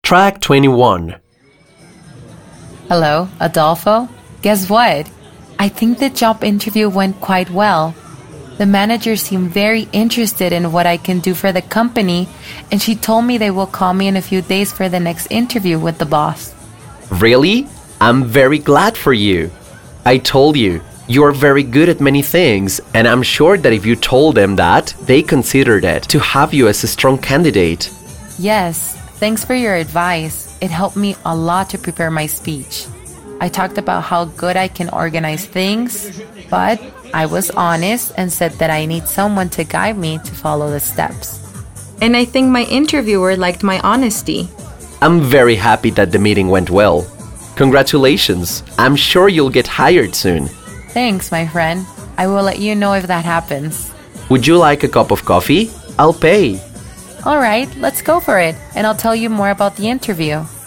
Track 21. Hello, Adolfo. Guess what? I think the job interview went quite well. The manager seemed very interested in what I can do for the company, and she told me they will call me in a few days for the next interview with the boss. Really? I'm very glad for you. I told you, you're very good at many things, and I'm sure that if you told them that, they considered it to have you as a strong candidate. Yes, thanks for your advice. It helped me a lot to prepare my speech. I talked about how good I can organize things, but I was honest and said that I need someone to guide me to follow the steps. And I think my interviewer liked my honesty. I'm very happy that the meeting went well. Congratulations. I'm sure you'll get hired soon. Thanks, my friend. I will let you know if that happens. Would you like a cup of coffee? I'll pay. All right, let's go for it, and I'll tell you more about the interview.